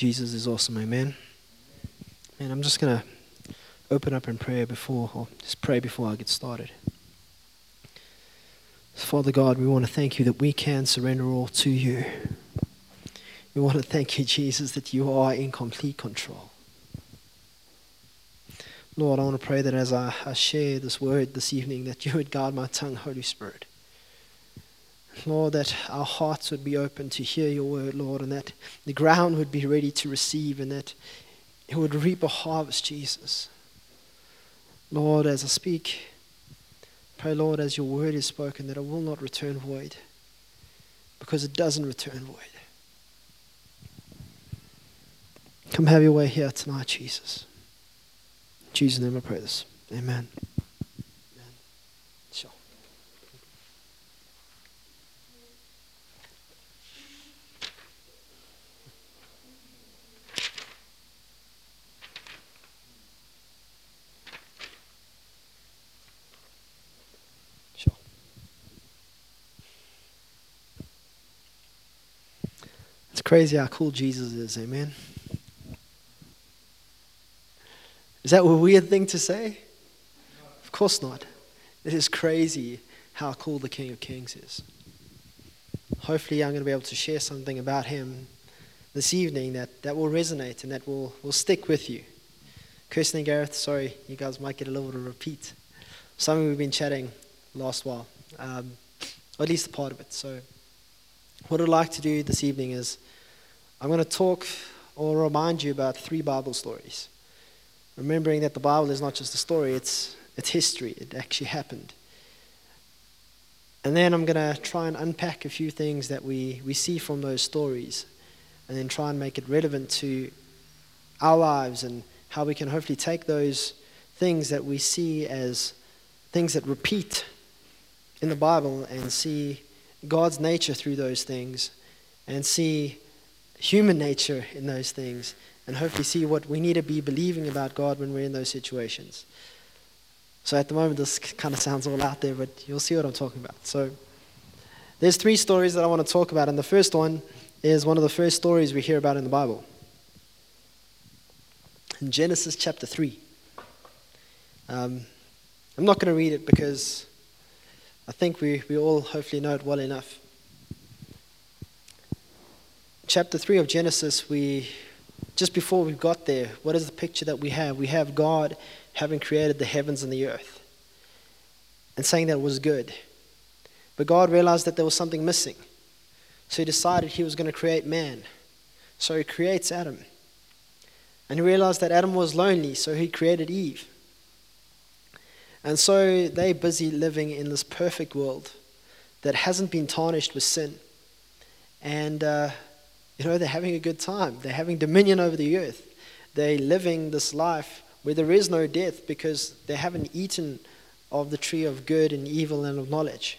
Jesus is awesome, amen. And I'm just going to open up in prayer or just pray before I get started. Father God, we want to thank you that we can surrender all to you. We want to thank you, Jesus, that you are in complete control. Lord, I want to pray that as I share this word this evening, that you would guide my tongue, Holy Spirit. Lord, that our hearts would be open to hear your word, Lord, and that the ground would be ready to receive, and that it would reap a harvest, Jesus. Lord, as I speak, pray, Lord, as your word is spoken, that it will not return void, because it doesn't return void. Come have your way here tonight, Jesus. In Jesus' name I pray this. Amen. Sure. It's crazy how cool Jesus is, amen? Is that a weird thing to say? Of course not. It is crazy how cool the King of Kings is. Hopefully I'm going to be able to share something about him this evening that will resonate and that will stick with you. Kirsten and Gareth, sorry, you guys might get a little bit of a repeat. Something we've been chatting last while, or at least a part of it. So what I'd like to do this evening is I'm going to talk or remind you about 3 Bible stories. Remembering that the Bible is not just a story, it's history. It actually happened. And then I'm going to try and unpack a few things that we see from those stories, and then try and make it relevant to our lives and how we can hopefully take those things that we see as things that repeat in the Bible and see God's nature through those things, and see human nature in those things, and hopefully see what we need to be believing about God when we're in those situations. So at the moment, this kind of sounds all out there, but you'll see what I'm talking about. So there's 3 stories that I want to talk about, and the first one is one of the first stories we hear about in the Bible. In Genesis chapter 3. I'm not going to read it because I think we all hopefully know it well enough. Chapter 3 of Genesis, just before we got there, what is the picture that we have? We have God having created the heavens and the earth and saying that it was good. But God realized that there was something missing. So he decided he was going to create man. So he creates Adam. And he realized that Adam was lonely, so he created Eve. And so they're busy living in this perfect world that hasn't been tarnished with sin. And they're having a good time. They're having dominion over the earth. They're living this life where there is no death because they haven't eaten of the tree of good and evil and of knowledge.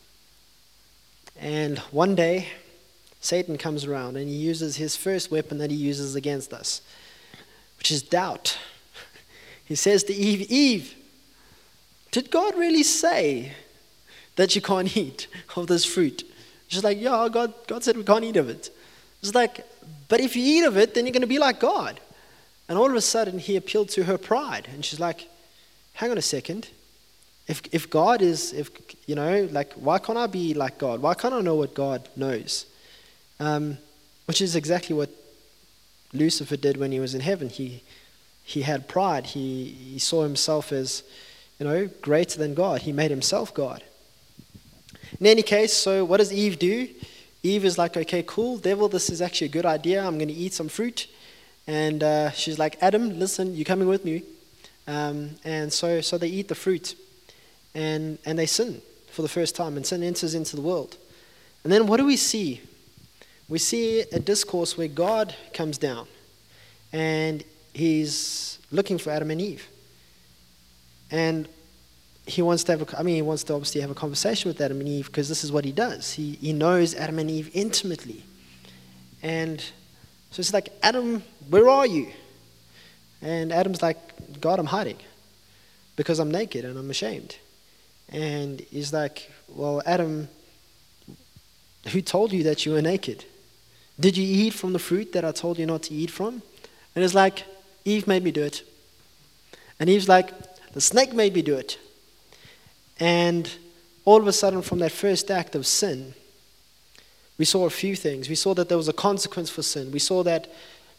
And one day, Satan comes around and he uses his first weapon that he uses against us, which is doubt. He says to Eve, Eve, did God really say that you can't eat of this fruit? She's like, yeah, God said we can't eat of it. It's like, but if you eat of it, then you're going to be like God. And all of a sudden, he appealed to her pride. And she's like, hang on a second. If God is, why can't I be like God? Why can't I know what God knows? Which is exactly what Lucifer did when he was in heaven. He had pride. He saw himself as, greater than God. He made himself God. In any case, so what does Eve do? Eve is like, okay, cool, devil, this is actually a good idea. I'm going to eat some fruit. And she's like, Adam, listen, you're coming with me. And so they eat the fruit. And they sin for the first time. And sin enters into the world. And then what do we see? We see a discourse where God comes down. And he's looking for Adam and Eve. And he wants to obviously have a conversation with Adam and Eve, because this is what he does. He knows Adam and Eve intimately. And so it's like, Adam, where are you? And Adam's like, God, I'm hiding because I'm naked and I'm ashamed. And he's like, well, Adam, who told you that you were naked? Did you eat from the fruit that I told you not to eat from? And it's like, Eve made me do it. And Eve's like, the snake made me do it. And all of a sudden, from that first act of sin, we saw a few things. We saw that there was a consequence for sin. We saw that,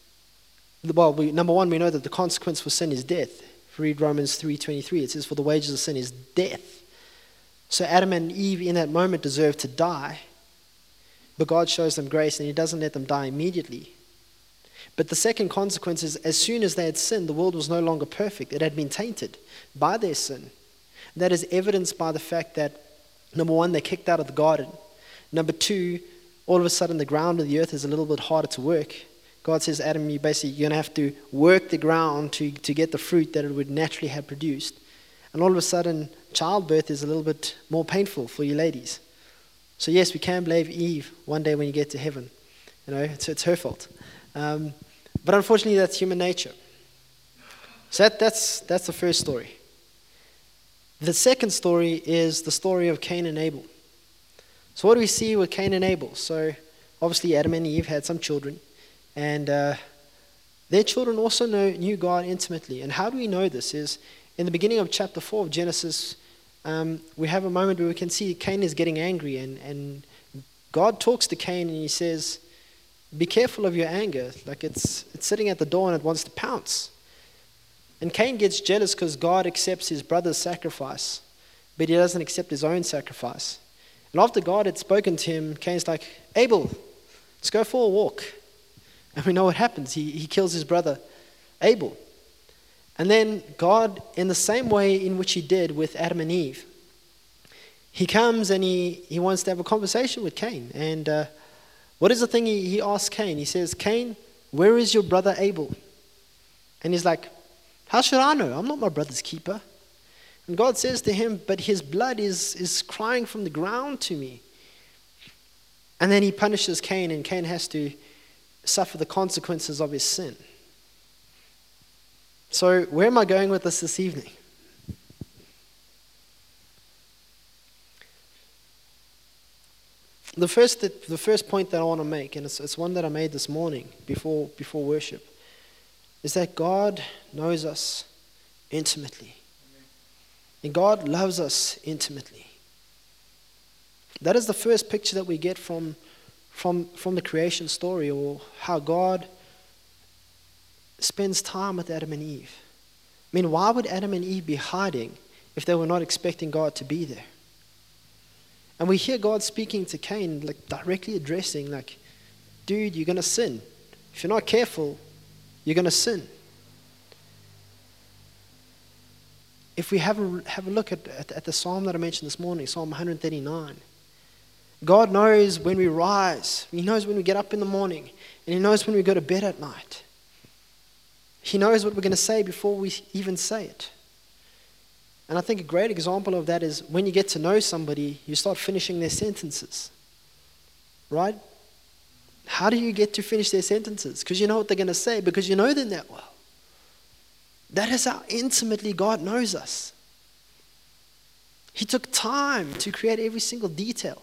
number one, we know that the consequence for sin is death. If you read Romans 3:23, it says, for the wages of sin is death. So Adam and Eve in that moment deserved to die. But God shows them grace and he doesn't let them die immediately. But the second consequence is, as soon as they had sinned, the world was no longer perfect. It had been tainted by their sin. That is evidenced by the fact that, number one, they're kicked out of the garden. Number two, all of a sudden the ground of the earth is a little bit harder to work. God says, Adam, you're going to have to work the ground to get the fruit that it would naturally have produced. And all of a sudden, childbirth is a little bit more painful for you ladies. So yes, we can blame Eve one day when you get to heaven. It's her fault. But unfortunately, that's human nature. So that's the first story. The second story is the story of Cain and Abel. So what do we see with Cain and Abel? So obviously Adam and Eve had some children. And their children also knew God intimately. And how do we know this? Is in the beginning of chapter 4 of Genesis, we have a moment where we can see Cain is getting angry. And God talks to Cain and he says, be careful of your anger. Like it's sitting at the door and it wants to pounce. And Cain gets jealous because God accepts his brother's sacrifice, but he doesn't accept his own sacrifice. And after God had spoken to him, Cain's like, Abel, let's go for a walk. And we know what happens. He kills his brother, Abel. And then God, in the same way in which he did with Adam and Eve, he comes and he wants to have a conversation with Cain. And what is the thing he asks Cain? He says, Cain, where is your brother Abel? And he's like, how should I know? I'm not my brother's keeper. And God says to him, but his blood is crying from the ground to me. And then he punishes Cain, and Cain has to suffer the consequences of his sin. So where am I going with this evening? The first point that I want to make, and it's one that I made this morning before worship, is that God knows us intimately. And God loves us intimately. That is the first picture that we get from the creation story, or how God spends time with Adam and Eve. I mean, why would Adam and Eve be hiding if they were not expecting God to be there? And we hear God speaking to Cain, like directly addressing, like, dude, you're going to sin. If you're not careful, you're going to sin. If we have a look at the psalm that I mentioned this morning, Psalm 139, God knows when we rise. He knows when we get up in the morning. And he knows when we go to bed at night. He knows what we're going to say before we even say it. And I think a great example of that is when you get to know somebody, you start finishing their sentences. Right? How do you get to finish their sentences? Because you know what they're going to say, because you know them that well. That is how intimately God knows us. He took time to create every single detail.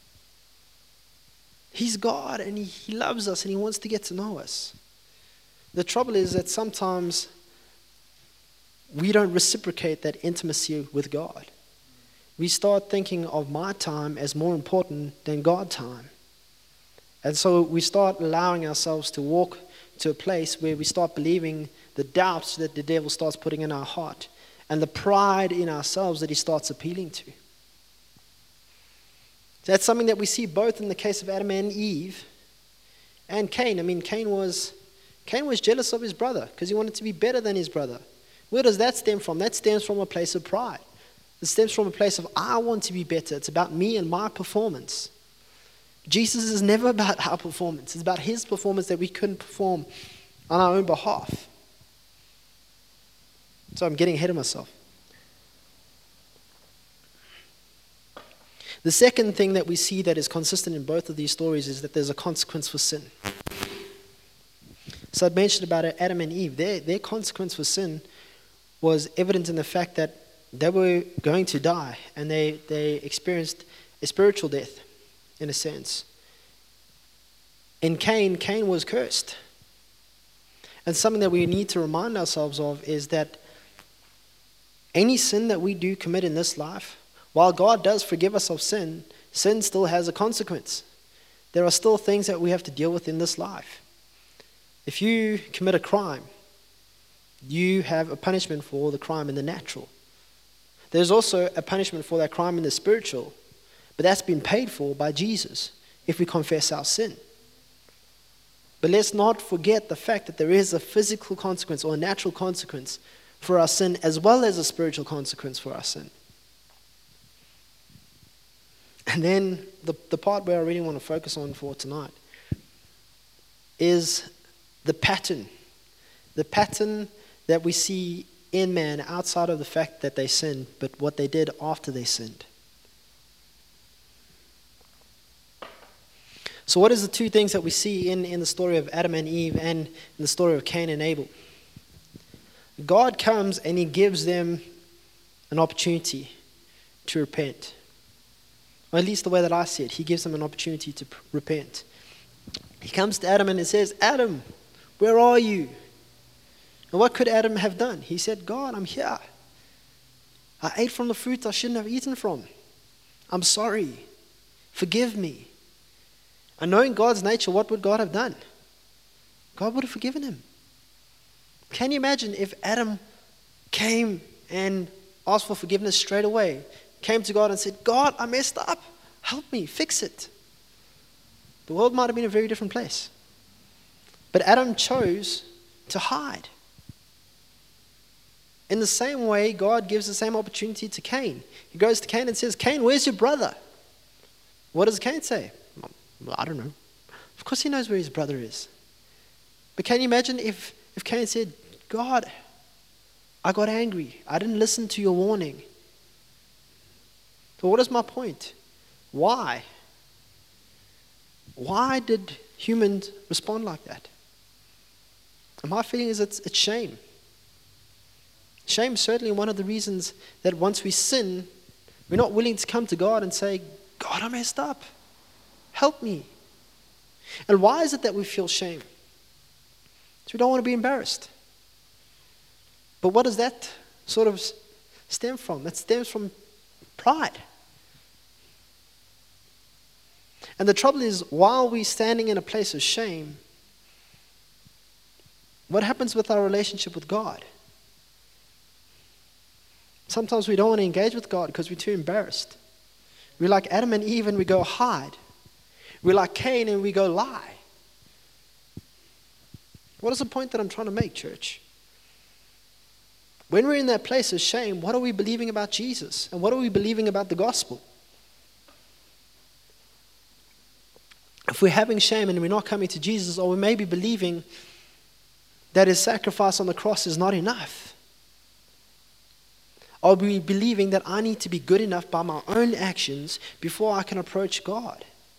He's God and he loves us and he wants to get to know us. The trouble is that sometimes we don't reciprocate that intimacy with God. We start thinking of my time as more important than God's time. And so we start allowing ourselves to walk to a place where we start believing the doubts that the devil starts putting in our heart and the pride in ourselves that he starts appealing to. That's something that we see both in the case of Adam and Eve and Cain. I mean, Cain was jealous of his brother because he wanted to be better than his brother. Where does that stem from? That stems from a place of pride. It stems from a place of, I want to be better. It's about me and my performance. Jesus is never about our performance. It's about his performance that we couldn't perform on our own behalf. So I'm getting ahead of myself. The second thing that we see that is consistent in both of these stories is that there's a consequence for sin. So I'd mentioned about Adam and Eve. Their consequence for sin was evident in the fact that they were going to die and they experienced a spiritual death, in a sense. In Cain, Cain was cursed. And something that we need to remind ourselves of is that any sin that we do commit in this life, while God does forgive us of sin, sin still has a consequence. There are still things that we have to deal with in this life. If you commit a crime, you have a punishment for the crime in the natural. There's also a punishment for that crime in the spiritual, but that's been paid for by Jesus if we confess our sin. But let's not forget the fact that there is a physical consequence or a natural consequence for our sin, as well as a spiritual consequence for our sin. And then the part where I really want to focus on for tonight is the pattern that we see in man outside of the fact that they sinned, but what they did after they sinned. So what is the two things that we see in the story of Adam and Eve and in the story of Cain and Abel? God comes and he gives them an opportunity to repent. Or at least the way that I see it, he gives them an opportunity to repent. He comes to Adam and he says, Adam, where are you? And what could Adam have done? He said, God, I'm here. I ate from the fruit I shouldn't have eaten from. I'm sorry. Forgive me. And knowing God's nature, what would God have done? God would have forgiven him. Can you imagine if Adam came and asked for forgiveness straight away, came to God and said, God, I messed up. Help me, fix it. The world might have been a very different place. But Adam chose to hide. In the same way, God gives the same opportunity to Cain. He goes to Cain and says, Cain, where's your brother? What does Cain say? Well, I don't know. Of course he knows where his brother is. But can you imagine if Cain said, God, I got angry. I didn't listen to your warning. So what is my point? Why? Why did humans respond like that? And my feeling is it's shame. Shame is certainly one of the reasons that once we sin, we're not willing to come to God and say, God, I messed up. Help me. And why is it that we feel shame? So we don't want to be embarrassed. But what does that sort of stem from? That stems from pride. And the trouble is, while we're standing in a place of shame, what happens with our relationship with God? Sometimes we don't want to engage with God because we're too embarrassed. We're like Adam and Eve and we go hide. We're like Cain and we go lie. What is the point that I'm trying to make, church? When we're in that place of shame, what are we believing about Jesus? And what are we believing about the gospel? If we're having shame and we're not coming to Jesus, or we may be believing that his sacrifice on the cross is not enough. Are we believing that I need to be good enough by my own actions before I can approach God?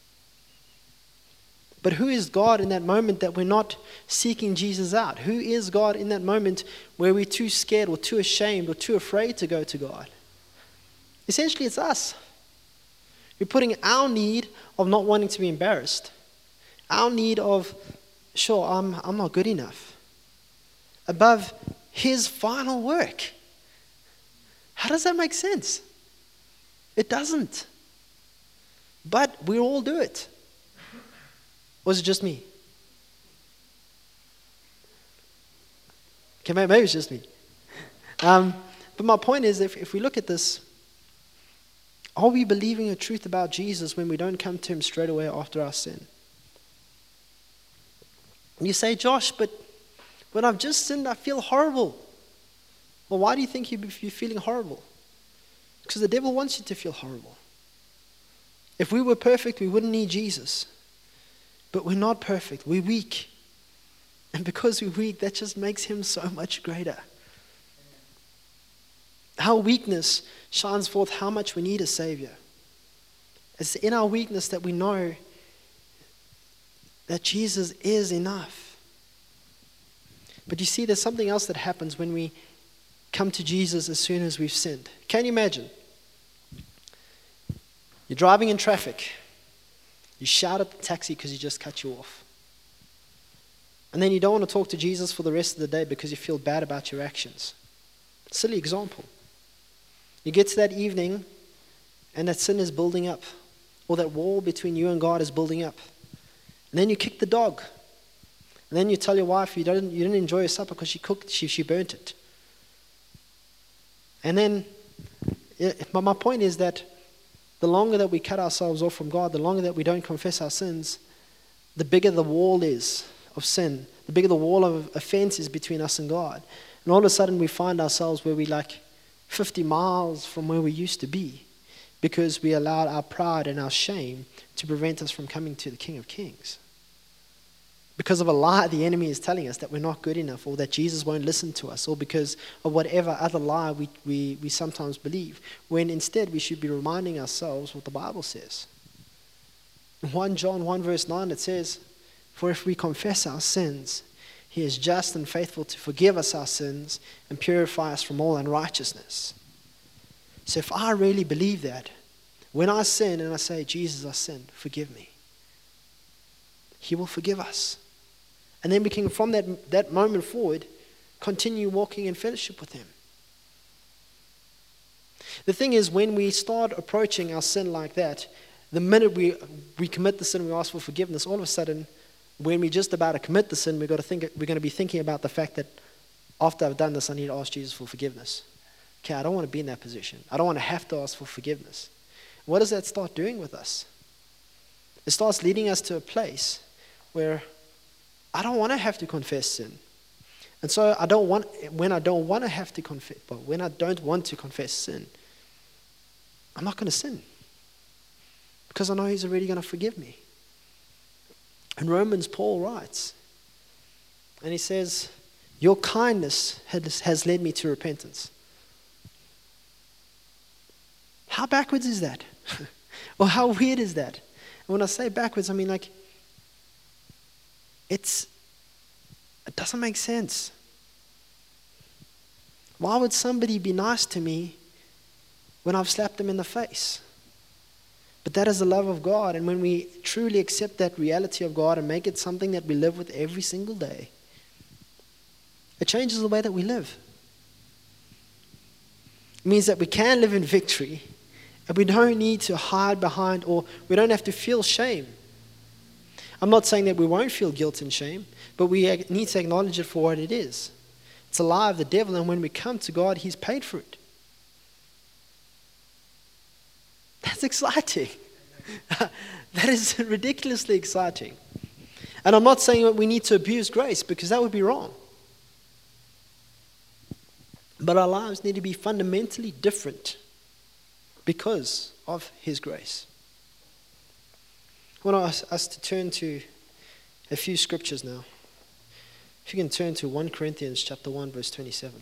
But who is God in that moment that we're not seeking Jesus out? Who is God in that moment where we're too scared or too ashamed or too afraid to go to God? Essentially, it's us. We're putting our need of not wanting to be embarrassed, our need of, sure, I'm not good enough, above his final work. How does that make sense? It doesn't. But we all do it. Or is it just me? Okay, maybe it's just me. But my point is, if we look at this, are we believing the truth about Jesus when we don't come to him straight away after our sin? And you say, Josh, but when I've just sinned, I feel horrible. Well, why do you think you're feeling horrible? Because the devil wants you to feel horrible. If we were perfect, we wouldn't need Jesus. But we're not perfect. We're weak. And because we're weak, that just makes him so much greater. Our weakness shines forth how much we need a Savior. It's in our weakness that we know that Jesus is enough. But you see, there's something else that happens when we come to Jesus as soon as we've sinned. Can you imagine? You're driving in traffic. You shout at the taxi because he just cut you off. And then you don't want to talk to Jesus for the rest of the day because you feel bad about your actions. Silly example. You get to that evening and that sin is building up, or that wall between you and God is building up. And then you kick the dog. And then you tell your wife you didn't enjoy your supper because she burnt it. And then, my point is that the longer that we cut ourselves off from God, the longer that we don't confess our sins, the bigger the wall is of sin, the bigger the wall of offense is between us and God. And all of a sudden we find ourselves where we're like 50 miles from where we used to be because we allowed our pride and our shame to prevent us from coming to the King of Kings. Because of a lie the enemy is telling us that we're not good enough, or that Jesus won't listen to us, or because of whatever other lie we sometimes believe, when instead we should be reminding ourselves what the Bible says. In 1 John 1 verse 9 it says, "For if we confess our sins, He is just and faithful to forgive us our sins and purify us from all unrighteousness." So if I really believe that, when I sin and I say, "Jesus, I sinned, forgive me," He will forgive us. And then we can, from that moment forward, continue walking in fellowship with Him. The thing is, when we start approaching our sin like that, the minute we commit the sin, we ask for forgiveness, all of a sudden, when we're just about to commit the sin, we're going to be thinking about the fact that after I've done this, I need to ask Jesus for forgiveness. Okay, I don't want to be in that position. I don't want to have to ask for forgiveness. What does that start doing with us? It starts leading us to a place where I don't want to have to confess sin. And so when I don't want to confess sin, I'm not going to sin. Because I know He's already going to forgive me. In Romans, Paul writes, and he says, "Your kindness has led me to repentance." How backwards is that? Or how weird is that? And when I say backwards, I mean like, it doesn't make sense. Why would somebody be nice to me when I've slapped them in the face? But that is the love of God, and when we truly accept that reality of God and make it something that we live with every single day, it changes the way that we live. It means that we can live in victory, and we don't need to hide behind, or we don't have to feel shame. I'm not saying that we won't feel guilt and shame, but we need to acknowledge it for what it is. It's a lie of the devil, and when we come to God, He's paid for it. That's exciting. That is ridiculously exciting. And I'm not saying that we need to abuse grace, because that would be wrong. But our lives need to be fundamentally different because of His grace. I want to ask us to turn to a few scriptures now. If you can turn to 1 Corinthians chapter 1, verse 27.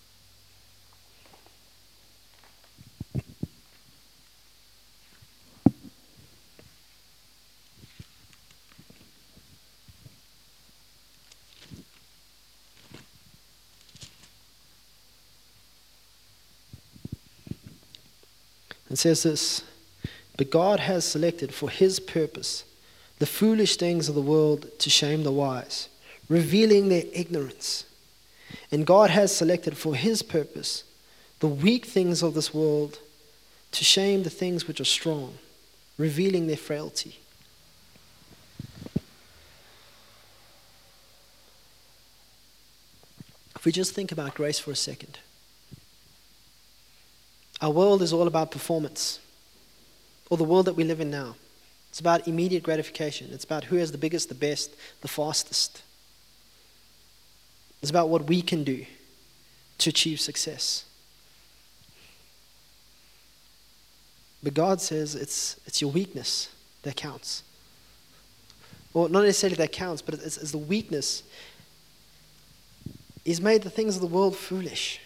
It says this, "But God has selected for His purpose the foolish things of the world to shame the wise, revealing their ignorance. And God has selected for His purpose the weak things of this world to shame the things which are strong, revealing their frailty." If we just think about grace for a second. Our world is all about performance, or the world that we live in now. It's about immediate gratification. It's about who has the biggest, the best, the fastest. It's about what we can do to achieve success. But God says it's your weakness that counts. Or not necessarily that counts, but it's the weakness. He's made the things of the world foolish.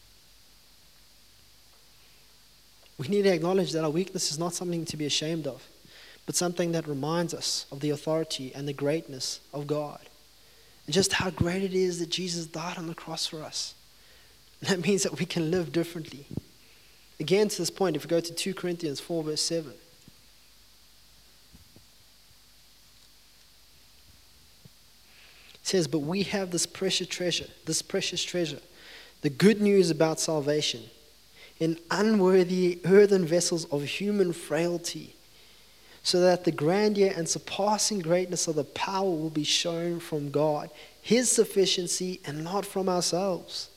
We need to acknowledge that our weakness is not something to be ashamed of, but something that reminds us of the authority and the greatness of God. And just how great it is that Jesus died on the cross for us. And that means that we can live differently. Again, to this point, if we go to 2 Corinthians 4, verse 7. It says, but we have this precious treasure, the good news about salvation, in unworthy earthen vessels of human frailty, so that the grandeur and surpassing greatness of the power will be shown from God, His sufficiency, and not from ourselves.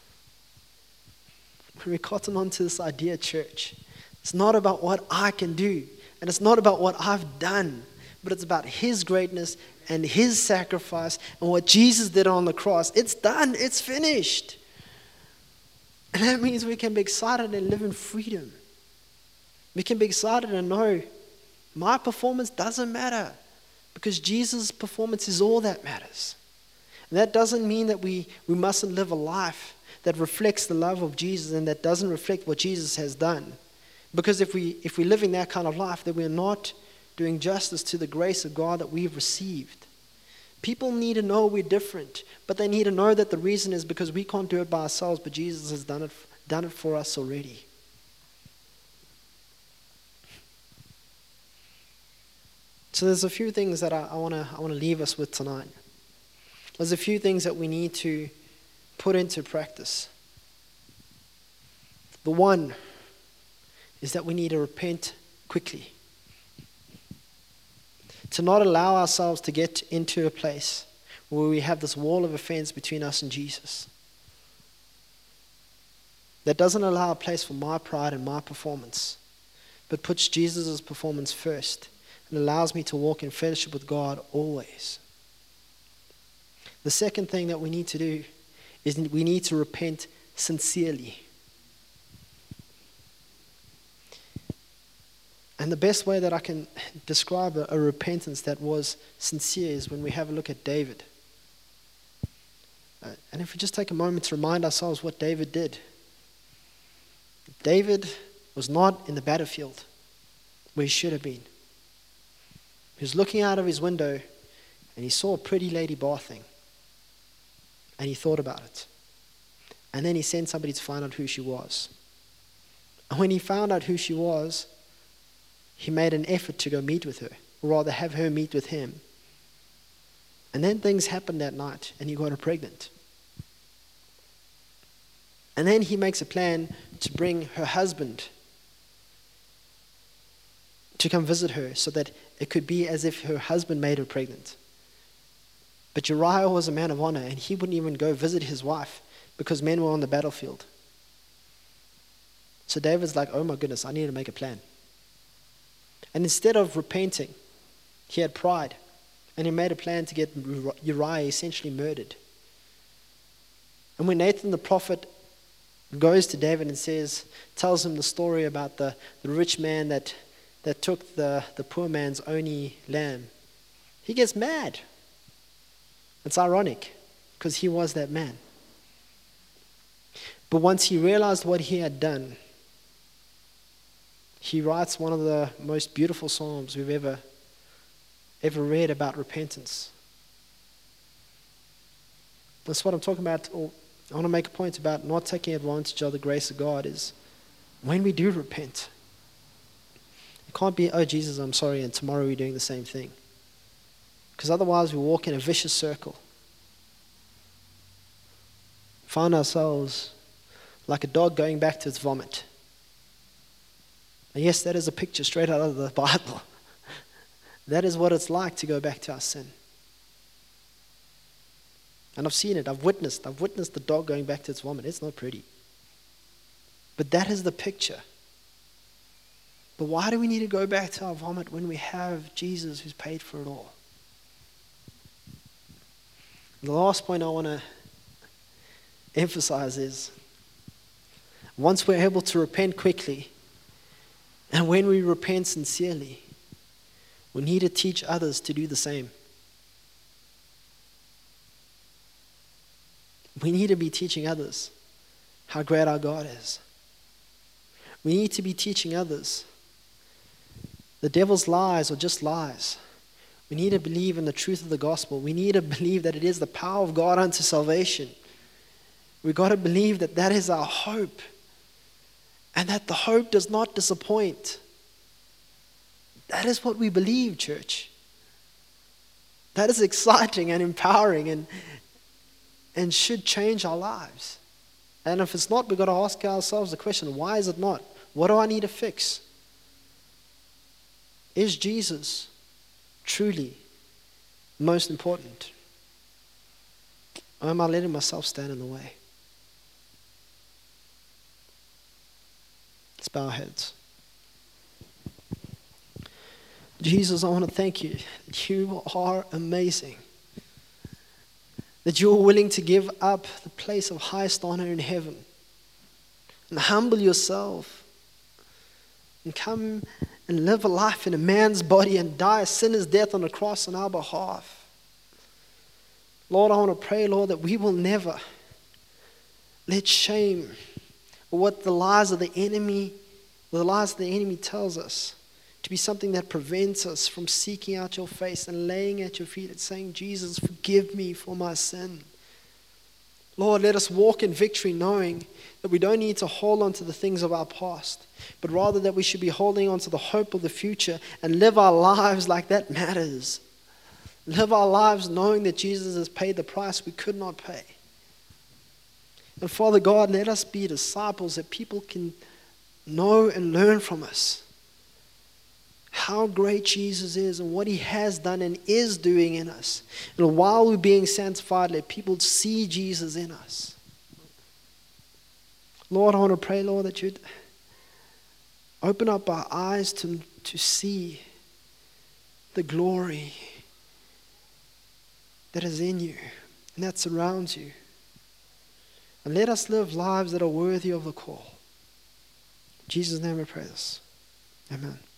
When we cotton on to this idea, church, it's not about what I can do, and it's not about what I've done, but it's about His greatness and His sacrifice and what Jesus did on the cross. It's done. It's finished. And that means we can be excited and live in freedom. We can be excited and know my performance doesn't matter because Jesus' performance is all that matters. And that doesn't mean that we mustn't live a life that reflects the love of Jesus and that doesn't reflect what Jesus has done. Because if we're living that kind of life, then we're not doing justice to the grace of God that we've received. People need to know we're different, but they need to know that the reason is because we can't do it by ourselves, but Jesus has done it for us already. So there's a few things that I want to leave us with tonight. There's a few things that we need to put into practice. The one is that we need to repent quickly. To not allow ourselves to get into a place where we have this wall of offense between us and Jesus. That doesn't allow a place for my pride and my performance, but puts Jesus' performance first and allows me to walk in fellowship with God always. The second thing that we need to do is we need to repent sincerely. And the best way that I can describe a repentance that was sincere is when we have a look at David. And if we just take a moment to remind ourselves what David did. David was not in the battlefield where he should have been. He was looking out of his window and he saw a pretty lady bathing. And he thought about it. And then he sent somebody to find out who she was. And when he found out who she was, he made an effort to go meet with her, or rather have her meet with him. And then things happened that night, and he got her pregnant. And then he makes a plan to bring her husband to come visit her so that it could be as if her husband made her pregnant. But Uriah was a man of honor, and he wouldn't even go visit his wife because men were on the battlefield. So David's like, oh my goodness, I need to make a plan. And instead of repenting, he had pride. And he made a plan to get Uriah essentially murdered. And when Nathan the prophet goes to David and tells him the story about the rich man that took the poor man's only lamb, he gets mad. It's ironic because he was that man. But once he realized what he had done, he writes one of the most beautiful psalms we've ever read about repentance. That's what I'm talking about. I want to make a point about not taking advantage of the grace of God is when we do repent. It can't be, oh Jesus, I'm sorry, and tomorrow we're doing the same thing. Because otherwise we walk in a vicious circle. Find ourselves like a dog going back to its vomit. And yes, that is a picture straight out of the Bible. That is what it's like to go back to our sin. And I've seen it. I've witnessed the dog going back to its vomit. It's not pretty. But that is the picture. But why do we need to go back to our vomit when we have Jesus who's paid for it all? And the last point I want to emphasize is once we're able to repent quickly, and when we repent sincerely, we need to teach others to do the same. We need to be teaching others how great our God is. We need to be teaching others the devil's lies are just lies. We need to believe in the truth of the gospel. We need to believe that it is the power of God unto salvation. We've got to believe that that is our hope. And that the hope does not disappoint. That is what we believe, church. That is exciting and empowering and should change our lives. And if it's not, we've got to ask ourselves the question, why is it not? What do I need to fix? Is Jesus truly most important? Or am I letting myself stand in the way? Let's bow our heads. Jesus, I want to thank you that you are amazing. That you're willing to give up the place of highest honor in heaven and humble yourself and come and live a life in a man's body and die a sinner's death on the cross on our behalf. Lord, I want to pray, Lord, that we will never let shame or what the lies of the enemy tells us to be something that prevents us from seeking out your face and laying at your feet and saying, Jesus, forgive me for my sin. Lord, let us walk in victory knowing that we don't need to hold on to the things of our past, but rather that we should be holding on to the hope of the future and live our lives like that matters. Live our lives knowing that Jesus has paid the price we could not pay. And Father God, let us be disciples that people can know and learn from us. How great Jesus is and what he has done and is doing in us. And while we're being sanctified, let people see Jesus in us. Lord, I want to pray, Lord, that you'd open up our eyes to see the glory that is in you and that surrounds you. And let us live lives that are worthy of the call. In Jesus' name we pray this. Amen.